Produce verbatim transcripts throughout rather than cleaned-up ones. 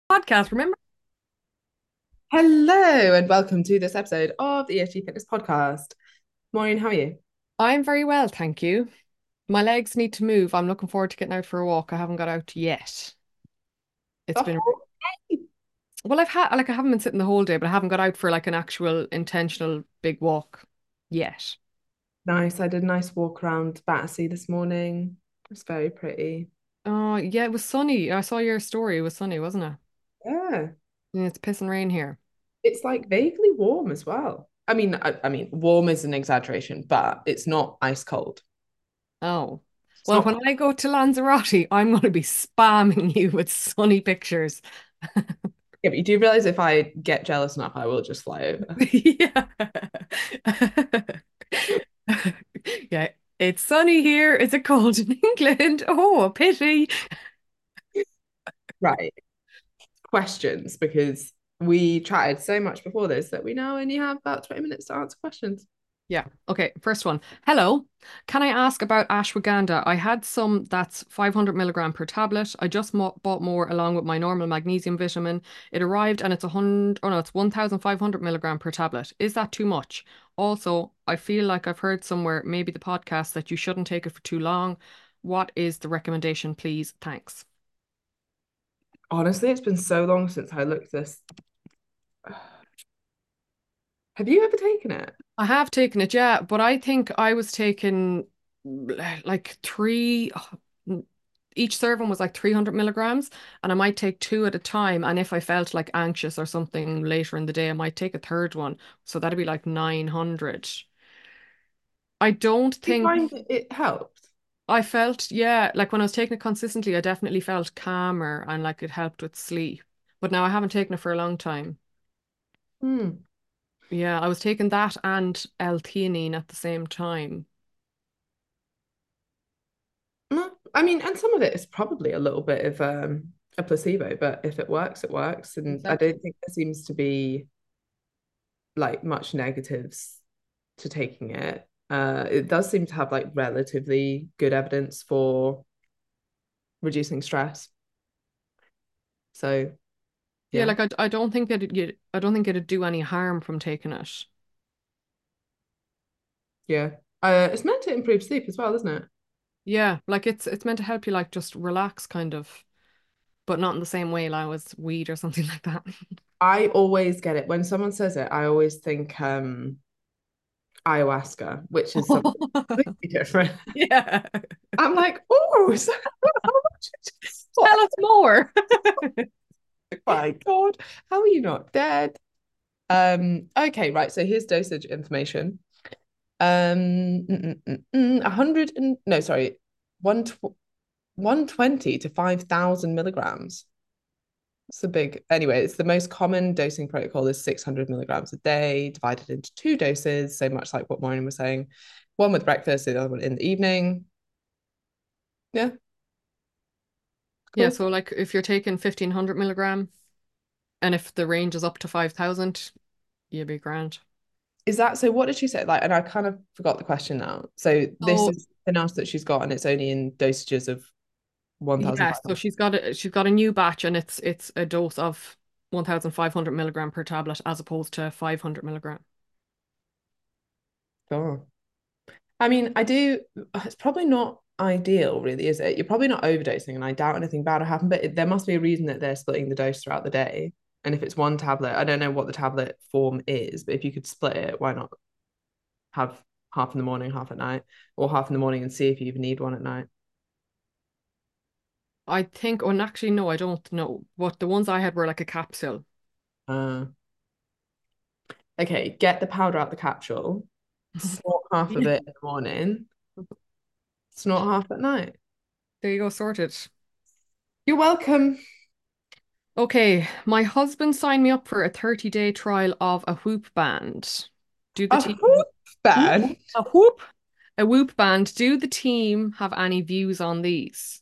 Podcast, remember? Hello and welcome to this episode of the E S G Fitness Podcast. Maureen, how are you? I'm very well, thank you. My legs need to move. I'm looking forward to getting out for a walk. I haven't got out yet. It's been Oh, well, I've had like I haven't been sitting the whole day, but I haven't got out for like an actual intentional big walk yet. nice. I did a nice walk around Battersea this morning. It's very pretty. Oh, yeah, it was sunny. I saw your story. It was sunny, wasn't it? Yeah. And it's pissing rain here. It's like vaguely warm as well. I mean, I, I mean, warm is an exaggeration, but it's not ice cold. Oh. It's Well, when not. I go to Lanzarote, I'm going to be spamming you with sunny pictures. Yeah, but you do realize if I get jealous enough, I will just fly over. Yeah. Yeah, it's sunny here. Is it cold in England? Oh, a pity. Right. Questions, because we chatted so much before this that we now only have about twenty minutes to answer questions. Yeah. Okay. First one. Hello. Can I ask about ashwagandha? I had some that's five hundred milligram per tablet. I just mo bought more along with my normal magnesium vitamin. It arrived and it's a hundred, oh no, it's one thousand five hundred milligram per tablet. Is that too much? Also, I feel like I've heard somewhere, maybe the podcast, that you shouldn't take it for too long. What is the recommendation, please? Thanks. Honestly, it's been so long since I looked this. Have you ever taken it? I have taken it, yeah, but I think I was taking like three, each serving was like three hundred milligrams, and I might take two at a time. And if I felt like anxious or something later in the day, I might take a third one. So that'd be like nine hundred. I don't Do you think find that it helped? I felt, yeah, like when I was taking it consistently, I definitely felt calmer and like it helped with sleep. But now I haven't taken it for a long time. Hmm. Yeah, I was taking that and L-theanine at the same time. Mm, I mean, and some of it is probably a little bit of um, a placebo, but if it works, it works. And I Exactly. don't think there seems to be like much negatives to taking it. Uh, it does seem to have like relatively good evidence for reducing stress. So Yeah, yeah, like I, I don't think it you I don't think it'd do any harm from taking it. yeah. Uh, it's meant to improve sleep as well, isn't it? Yeah, like it's it's meant to help you like just relax kind of, but not in the same way like as weed or something like that. I always get it when someone says it. I always think um, ayahuasca, which is something completely different. Yeah. I'm like, oh, so how much Tell us more. my God, how are you not dead? Um, okay, right. So here's dosage information. Um, mm, mm, mm, mm, a hundred and no, sorry, one tw one twenty to five thousand milligrams. It's a big, anyway, it's the most common dosing protocol is six hundred milligrams a day, divided into two doses, so much like what Maureen was saying. One with breakfast, the other one in the evening. Yeah, Yeah, cool. so like if you're taking fifteen hundred milligram and if the range is up to five thousand, you'd be grand. Is that so? What did she say? Like, and I kind of forgot the question now. So this So is something else that she's got, and it's only in dosages of yeah, so one thousand five hundred. she's got a she's got a new batch and it's it's a dose of one thousand five hundred milligram per tablet as opposed to five hundred milligram. Oh. I mean, I do. It's probably not ideal, really, is it? You're probably not overdosing, and I doubt anything bad will happen. But it, there must be a reason that they're splitting the dose throughout the day. And if it's one tablet, I don't know what the tablet form is, but if you could split it, why not have half in the morning, half at night, or half in the morning and see if you even need one at night? I think, oh, and actually, no, I don't know. But the ones I had were like a capsule. Uh, okay, get the powder out the capsule, snort half of Yeah. it in the morning, snort half at night. There you go, sorted. You're welcome. Okay, my husband signed me up for a thirty day trial of a Whoop band. Do the A team, hoop Whoop? band. A Whoop? A Whoop band. Do the team have any views on these?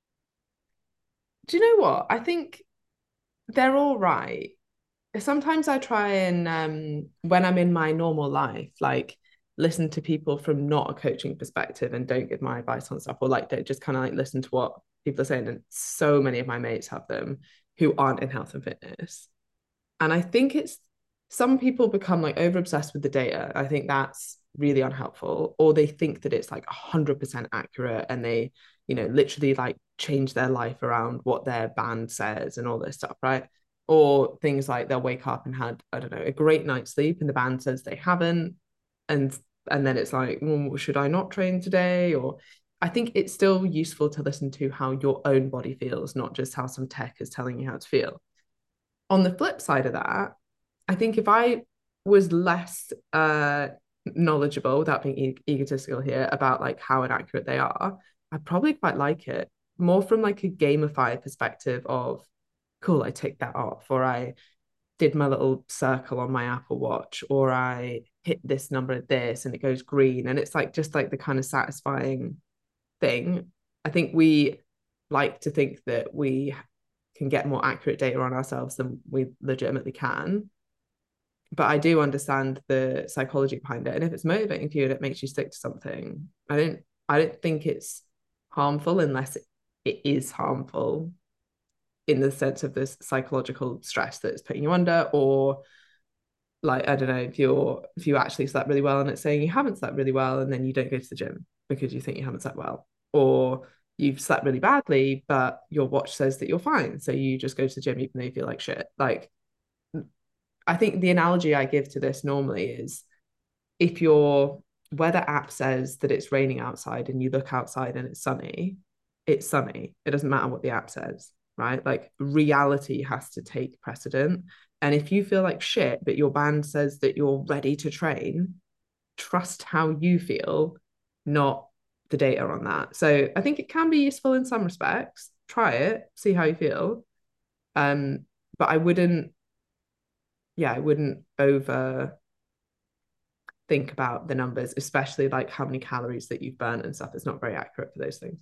Do you know what? I think they're all right. Sometimes I try and um when I'm in my normal life, like listen to people from not a coaching perspective and don't give my advice on stuff, or like don't just kind of like listen to what people are saying. And so many of my mates have them. who aren't in health and fitness. And I think it's some people become like over obsessed with the data. I think that's really unhelpful, or they think that it's like one hundred percent accurate and they, you know, literally like change their life around what their band says and all this stuff, right? Or things like they'll wake up and had, I don't know, a great night's sleep and the band says they haven't. And and then it's like, well, should I not train today? Or I think it's still useful to listen to how your own body feels, not just how some tech is telling you how to feel. On the flip side of that, I think if I was less uh, knowledgeable, without being e- egotistical here, about like how inaccurate they are, I probably quite like it more from like a gamified perspective of, cool, I ticked that off, or I did my little circle on my Apple Watch, or I hit this number of this and it goes green. And it's like just like the kind of satisfying thing. I think we like to think that we can get more accurate data on ourselves than we legitimately can. But I do understand the psychology behind it. And if it's motivating for you and it makes you stick to something, I don't I don't think it's harmful unless it, it is harmful in the sense of this psychological stress that it's putting you under, or like I don't know, if you're if you actually slept really well and it's saying you haven't slept really well and then you don't go to the gym because you think you haven't slept well, or you've slept really badly but your watch says that you're fine so you just go to the gym even though you feel like shit. Like I think the analogy I give to this normally is if your weather app says that it's raining outside and you look outside and it's sunny, it's sunny. It doesn't matter what the app says, right? Like reality has to take precedent. And if you feel like shit, but your band says that you're ready to train, trust how you feel, not the data on that. So I think it can be useful in some respects. Try it, see how you feel. Um, but I wouldn't, yeah, I wouldn't over think about the numbers, especially like how many calories that you've burnt and stuff. It's not very accurate for those things.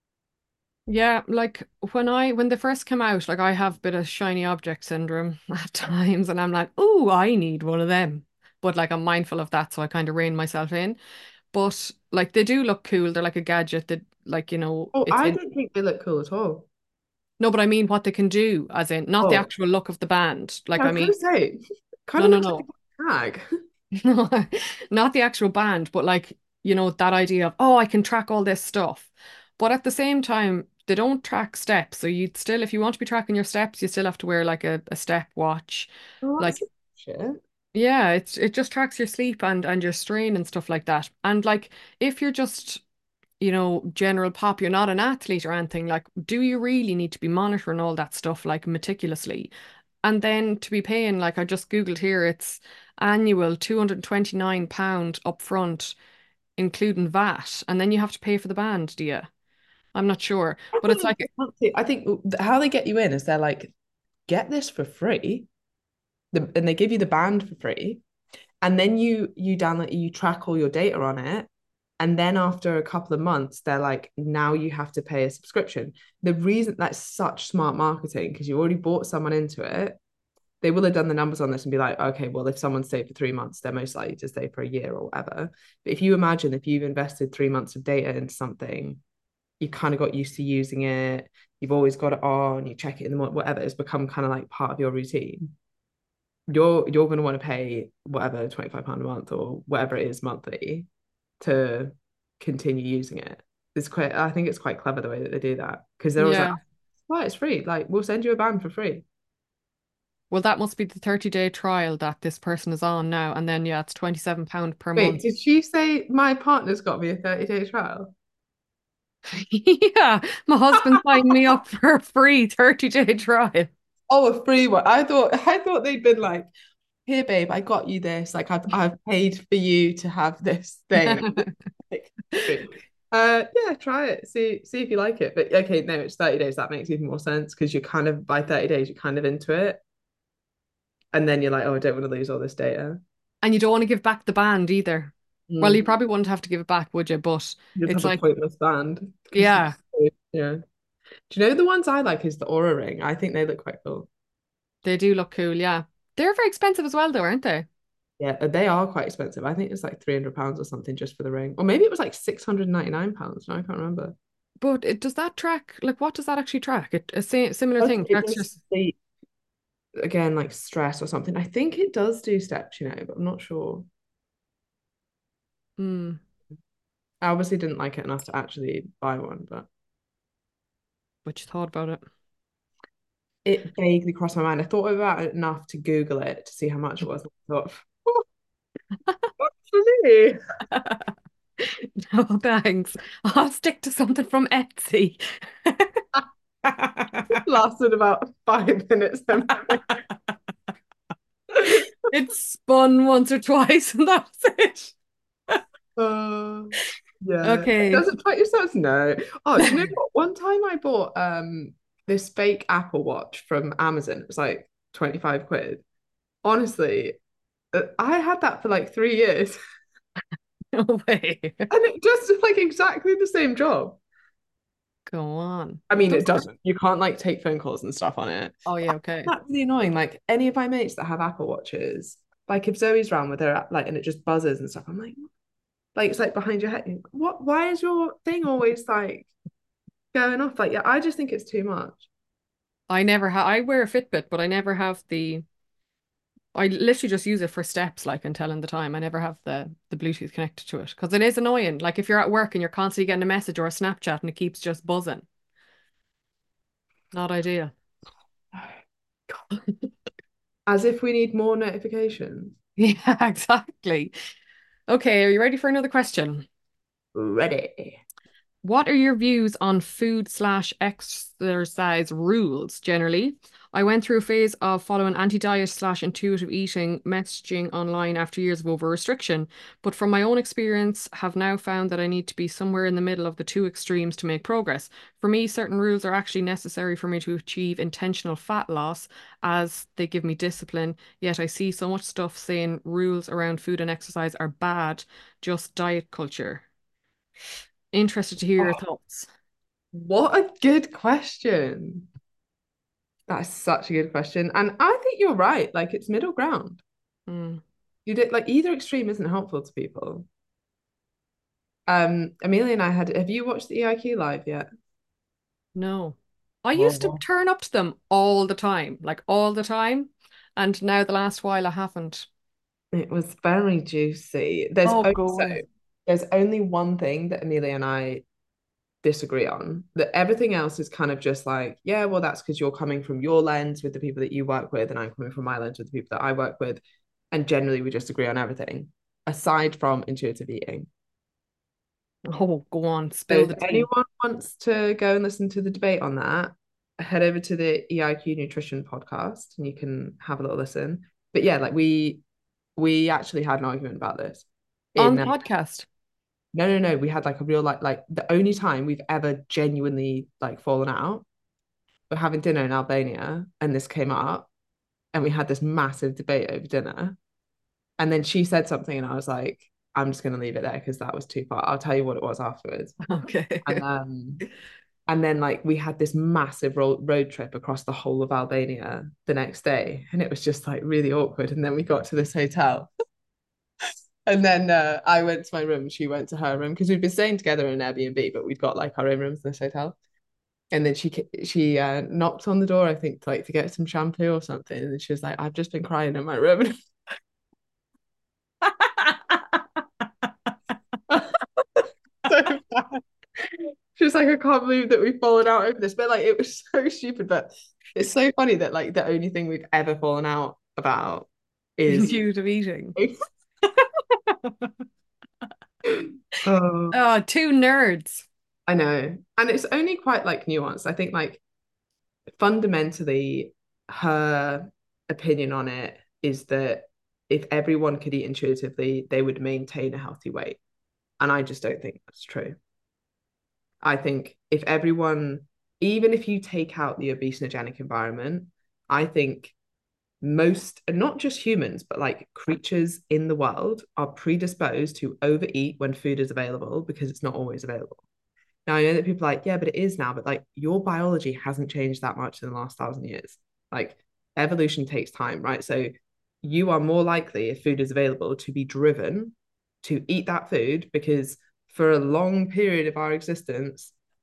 Yeah, like when I when they first came out, like I have a bit of shiny object syndrome at times, and I'm like, oh, I need one of them. But like I'm mindful of that, so I kind of rein myself in. But like they do look cool. They're like a gadget that like, you know, Oh, it's I in don't think they look cool at all. no, but I mean what they can do, as in not the Oh, actual look of the band. yeah, Like I I was gonna mean, say, kind no, of no, looks like no. a tag. No, not the actual band, but like, you know, that idea of, oh, I can track all this stuff. But at the same time, they don't track steps. So you'd still, if you want to be tracking your steps, you still have to wear like a, a step watch. Oh, that's Like, shit. yeah, it's it just tracks your sleep and and your strain and stuff like that. And like if you're just, you know, general pop, you're not an athlete or anything, like, do you really need to be monitoring all that stuff like meticulously? And then to be paying, like I just Googled here, it's annual two hundred twenty-nine pounds upfront, including V A T. And then you have to pay for the band, do you? I'm not sure. I But it's think like, I think how they get you in is they're like, get this for free, the, and they give you the band for free, and then you you download you track all your data on it, and then after a couple of months they're like, now you have to pay a subscription. The reason that's such smart marketing, because you already bought someone into it, they will have done the numbers on this and be like, okay, well, if someone stayed for three months they're most likely to stay for a year or whatever. But if you imagine if you've invested three months of data into something, you kind of got used to using it, you've always got it on, you check it in the morning, whatever, it's become kind of like part of your routine. You're you're going to want to pay whatever twenty-five pounds a month or whatever it is monthly to continue using it. It's quite, I think it's quite clever the way that they do that, because they're always like, yeah. well, it's free, like we'll send you a band for free. Well, that must be the thirty day trial that this person is on now. And then, yeah, it's twenty-seven pounds per Wait, month. did she say my partner's got me a thirty day trial? Yeah, my husband signed me up for a free thirty day trial. Oh, a free one. I thought I thought they'd been like, here, babe, I got you this. Like I've I've paid for you to have this thing. Like, free. Uh, yeah, try it. See see if you like it. But okay, no, it's thirty days. That makes even more sense because you're kind of by thirty days, you're kind of into it. And then you're like, oh, I don't want to lose all this data. And you don't want to give back the band either. Well, you Mm. probably wouldn't have to give it back, would you? But You just it's have a like, pointless band because you, yeah, yeah. Do you know the ones I like is the Aura Ring? I think they look quite cool. they do look cool. Yeah. They're very expensive as well, though, aren't they? Yeah, uh, they are quite expensive. I think it's like three hundred pounds or something just for the ring. Or maybe it was like six hundred ninety-nine pounds. No, I can't remember. But it does that track, like what does that actually track? It a sa similar Does- thing, It tracks your does sleep again, like stress or something. I think it does do steps, you know, but I'm not sure. hmm, I obviously didn't like it enough to actually buy one, but what you thought about it. it vaguely crossed my mind. I thought about it enough to Google it to see how much it was. I thought, oh, what's for me? No, thanks. I'll stick to something from Etsy. Lasted about five minutes. Then It spun once or twice and that was it. uh, yeah. Okay. Does it track your steps? No. Oh, do you know what? One time I bought um this fake Apple Watch from Amazon. It was like twenty-five quid. Honestly, uh, I had that for like three years No way. and it just did like exactly the same job. Go on. I mean, Does it that? doesn't. You can't like take phone calls and stuff on it. Oh yeah, okay. That's really annoying. Like any of my mates that have Apple Watches, like if Zoe's around with her, like, and it just buzzes and stuff, I'm like, like it's like behind your head. What? Why is your thing always like going off? Like, yeah, I just think it's too much. I never have I wear a Fitbit, but I never have the I literally just use it for steps, like and telling the time. I never have the the Bluetooth connected to it because it is annoying. Like if you're at work and you're constantly getting a message or a Snapchat and it keeps just buzzing. Not ideal. As if we need more notifications. Yeah, exactly. Okay, are you ready for another question? Ready. What are your views on food slash exercise rules generally? I went through a phase of following anti-diet slash intuitive eating messaging online after years of over restriction, but from my own experience, have now found that I need to be somewhere in the middle of the two extremes to make progress. For me, certain rules are actually necessary for me to achieve intentional fat loss as they give me discipline, yet I see so much stuff saying rules around food and exercise are bad, just diet culture. Interested to hear your Oh, thoughts. what a good question. That's such a good question. And I think you're right. Like it's middle ground. Mm, You did like either extreme isn't helpful to people. Um, Amelia and I had, have you watched the E I Q live yet? no. I used to Oh, turn up to them all the time, like all the time. And now the last while I haven't. it was very juicy. There's Oh, also go there's only one thing that Amelia and I disagree on. That everything else is kind of just like, yeah, well, that's because you're coming from your lens with the people that you work with, and I'm coming from my lens with the people that I work with. And generally we just agree on everything, aside from intuitive eating. Oh, go on, So spill if the tea. anyone wants to go and listen to the debate on that, head over to the E I Q Nutrition podcast and you can have a little listen. But yeah, like we we actually had an argument about this. On In the uh, podcast. no, no, no, we had like a real like like the only time we've ever genuinely like fallen out. We're having dinner in Albania, and this came up, and we had this massive debate over dinner. And then she said something, and I was like, I'm just gonna leave it there because that was too far. I'll tell you what it was afterwards. And Okay. um and then like we had this massive ro- road trip across the whole of Albania the next day, and it was just like really awkward. And then we got to this hotel, and then uh, I went to my room, she went to her room because we'd been staying together in an Airbnb, but we'd got like our own rooms in this hotel. And then she she uh, knocked on the door, I think, to, like to get some shampoo or something. And then she was like, "I've just been crying in my room." So bad. She was like, "I can't believe that we've fallen out over this," but like it was so stupid. But it's so funny that like the only thing we've ever fallen out about is Intuitive eating. oh, Oh, two nerds. I know. And it's only quite like nuanced. I think like fundamentally her opinion on it is that if everyone could eat intuitively, they would maintain a healthy weight. And I just don't think that's true. I think if everyone, even if you take out the obesogenic environment, I think most, and not just humans, but like creatures in the world are predisposed to overeat when food is available because it's not always available. Now I know that people are like, yeah, but it is now, but like your biology hasn't changed that much in the last thousand years. Like evolution takes time, right? So you are more likely, if food is available, to be driven to eat that food because for a long period of our existence,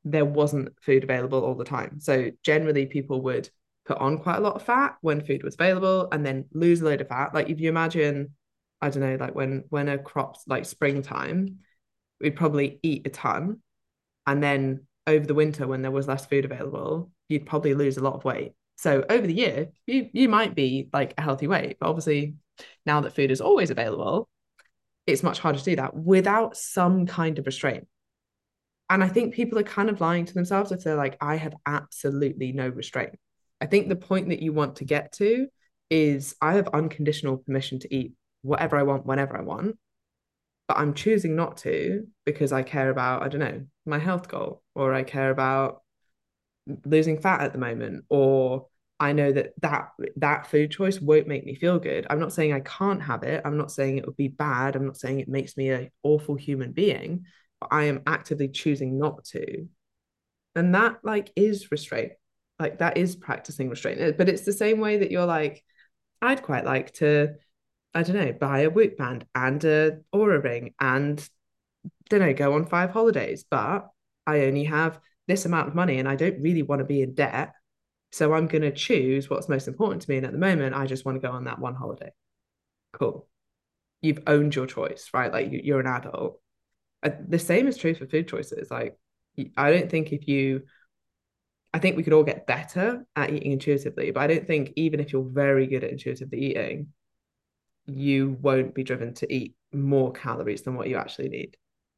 there wasn't food available all the time. So generally people would put on quite a lot of fat when food was available and then lose a load of fat. Like if you imagine, I don't know, like when when a crop's like springtime, we'd probably eat a ton. And then over the winter, when there was less food available, you'd probably lose a lot of weight. So over the year, you you might be like a healthy weight, but obviously now that food is always available, it's much harder to do that without some kind of restraint. And I think people are kind of lying to themselves if they're like, I have absolutely no restraint. I think the point that you want to get to is I have unconditional permission to eat whatever I want, whenever I want, but I'm choosing not to because I care about, I don't know, my health goal, or I care about losing fat at the moment, or I know that that that food choice won't make me feel good. I'm not saying I can't have it. I'm not saying it would be bad. I'm not saying it makes me an awful human being, but I am actively choosing not to. And that like is restraint. Like that is practicing restraint. But it's the same way that you're like, I'd quite like to, I don't know, buy a Whoop band and a Aura ring and don't know, go on five holidays, but I only have this amount of money and I don't really want to be in debt. So I'm going to choose what's most important to me. And at the moment, I just want to go on that one holiday. Cool. You've owned your choice, right? Like you, are an adult. Uh, the same is true for food choices. Like, I don't think if you, I think we could all get better at eating intuitively, but I don't think even if you're very good at intuitively eating, you won't be driven to eat more calories than what you actually need.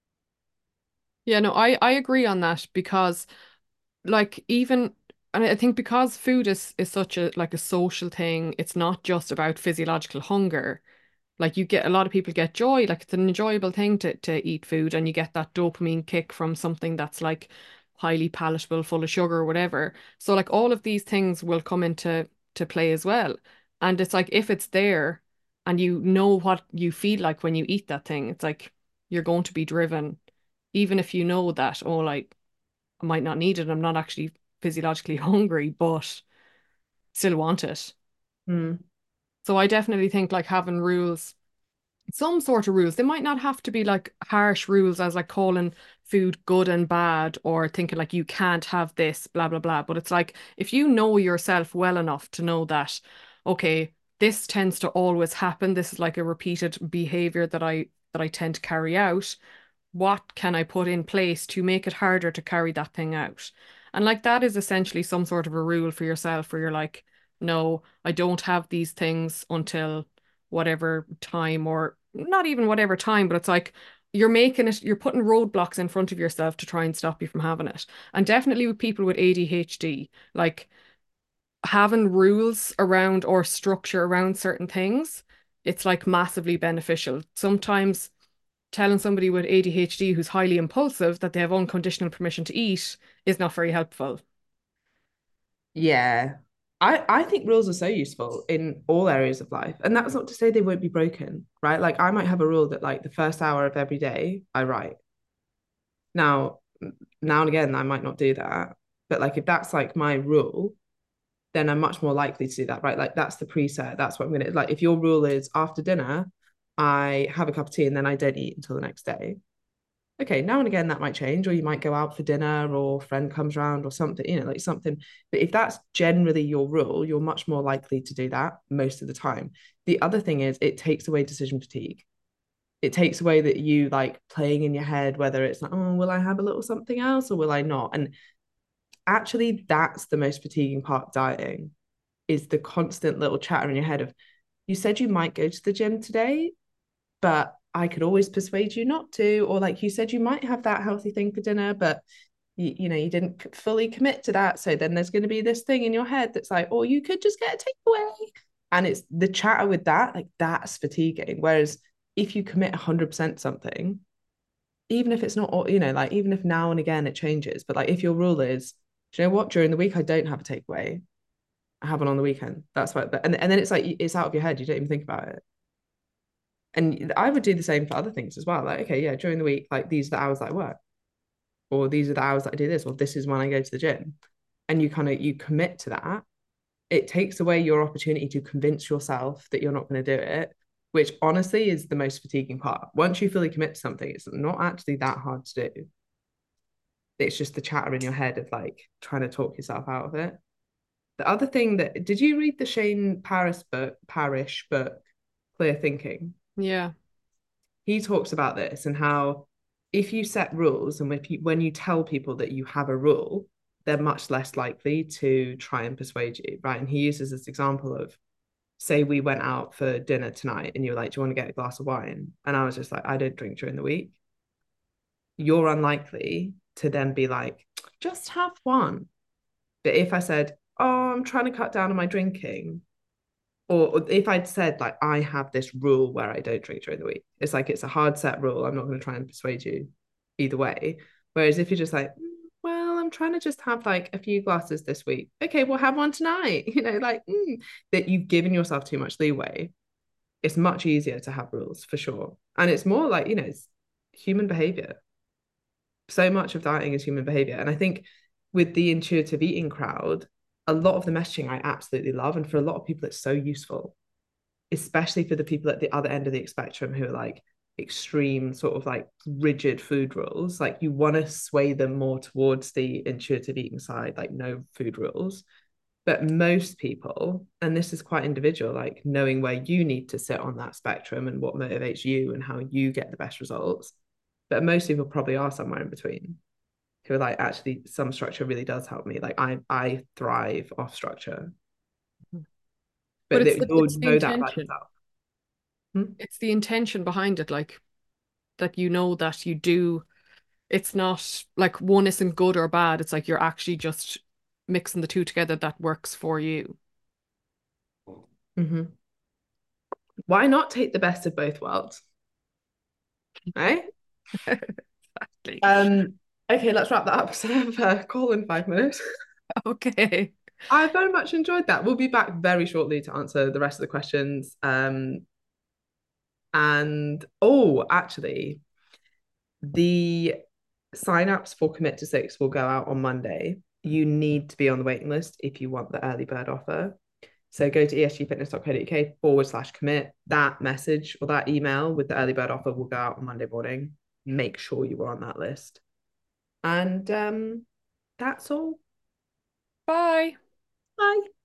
Yeah, no, I I agree on that because like even and I think because food is is such a like a social thing, it's not just about physiological hunger. Like you get a lot of people get joy, like it's an enjoyable thing to to eat food and you get that dopamine kick from something that's like highly palatable, full of sugar or whatever. So like all of these things will come into to play as well. And it's like if it's there and you know what you feel like when you eat that thing, it's like you're going to be driven, even if you know that, oh, like I might not need it, I'm not actually physiologically hungry, but still want it. Mm. So I definitely think like having rules, some sort of rules. They might not have to be like harsh rules as like calling food good and bad or thinking like you can't have this, blah, blah, blah. But it's like if you know yourself well enough to know that, okay, this tends to always happen. This is like a repeated behavior that I that I tend to carry out. What can I put in place to make it harder to carry that thing out? And like that is essentially some sort of a rule for yourself where you're like, no, I don't have these things until whatever time, or not even whatever time, but it's like you're making it, you're putting roadblocks in front of yourself to try and stop you from having it. And definitely with people with A D H D, like having rules around or structure around certain things, it's like massively beneficial. Sometimes telling somebody with A D H D who's highly impulsive that they have unconditional permission to eat is not very helpful. Yeah. I, I think rules are so useful in all areas of life. And that's not to say they won't be broken, right? Like I might have a rule that like the first hour of every day I write. Now, now and again, I might not do that. But like if that's like my rule, then I'm much more likely to do that, right? Like that's the preset. That's what I'm gonna like. If your rule is after dinner, I have a cup of tea and then I don't eat until the next day. Okay, now and again that might change, or you might go out for dinner, or a friend comes around, or something, you know, like something. But if that's generally your rule, you're much more likely to do that most of the time. The other thing is it takes away decision fatigue. It takes away that you like playing in your head whether it's like, oh, will I have a little something else or will I not? And actually, that's the most fatiguing part of dieting is the constant little chatter in your head of, you said you might go to the gym today, but I could always persuade you not to. Or like you said, you might have that healthy thing for dinner, but you, you know, you didn't fully commit to that. So then there's going to be this thing in your head that's like, oh, you could just get a takeaway. And it's the chatter with that, like that's fatiguing. Whereas if you commit one hundred percent something, even if it's not, you know, like even if now and again it changes, but like if your rule is, do you know what, during the week I don't have a takeaway, I have one on the weekend. That's what, and, and then it's like, it's out of your head. You don't even think about it. And I would do the same for other things as well. Like, okay, yeah, during the week, like these are the hours that I work, or these are the hours that I do this, or this is when I go to the gym. And you kind of you commit to that. It takes away your opportunity to convince yourself that you're not going to do it, which honestly is the most fatiguing part. Once you fully commit to something, it's not actually that hard to do. It's just the chatter in your head of like trying to talk yourself out of it. The other thing that did you read the Shane Paris book, Parish book, Clear Thinking? Yeah. He talks about this and how if you set rules and when you, when you tell people that you have a rule, they're much less likely to try and persuade you, right? And he uses this example of, say we went out for dinner tonight and you're like, do you want to get a glass of wine? And I was just like, I don't drink during the week. You're unlikely to then be like, just have one. But if I said, oh, I'm trying to cut down on my drinking, or if I'd said like I have this rule where I don't drink during the week, it's like it's a hard set rule. I'm not going to try and persuade you either way. Whereas if you're just like, "Mm, well, I'm trying to just have like a few glasses this week. Okay, we'll have one tonight. You know, like mm, that you've given yourself too much leeway. It's much easier to have rules for sure, and it's more like you know, it's human behavior. So much of dieting is human behavior, and I think with the intuitive eating crowd, a lot of the messaging I absolutely love, and for a lot of people, it's so useful, especially for the people at the other end of the spectrum who are like extreme sort of like rigid food rules. Like you want to sway them more towards the intuitive eating side, like no food rules. But most people, and this is quite individual, like knowing where you need to sit on that spectrum and what motivates you and how you get the best results. But most people probably are somewhere in between who are like, actually, some structure really does help me. Like I I thrive off structure, But but it's that the you'll it's the know that about intention. yourself. Hmm? It's the intention behind it, like that you know that you do. It's not like one isn't good or bad. It's like you're actually just mixing the two together that works for you. Mm-hmm. Why not take the best of both worlds? Right? Exactly. Um, okay, let's wrap that up. So I have a call in five minutes. Okay. I very much enjoyed that. We'll be back very shortly to answer the rest of the questions. Um, and oh, actually, the sign-ups for Commit to Six will go out on Monday. You need to be on the waiting list if you want the early bird offer. So go to esgfitness.co.uk forward slash commit. That message or that email with the early bird offer will go out on Monday morning. Make sure you are on that list. And um, that's all. Bye. Bye.